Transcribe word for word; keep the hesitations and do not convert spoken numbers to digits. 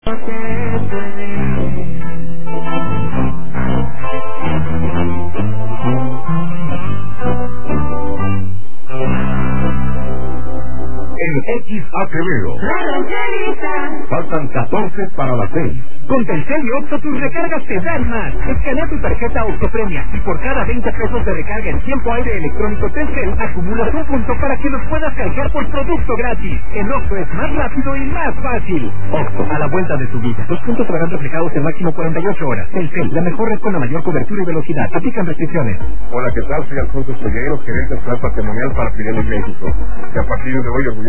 En X A T V faltan catorce para las seis. Con Telcel y Oxxo tus recargas te dan más. Escanea tu tarjeta Oxxo Premia y por cada veinte pesos de recarga en tiempo aire electrónico Telcel acumulas un punto para que los puedas canjear por producto gratis. En Oxxo es más rápido y más fácil. Oxxo, a la vuelta de tu vida. Los puntos serán reflejados en máximo cuarenta y ocho horas. Telcel, la mejor red con la mayor cobertura y velocidad. Aplican restricciones. Hola, ¿qué tal? Soy Alfonso Seguero, gerente central patrimonial para Pirelli México. Y a partir de hoy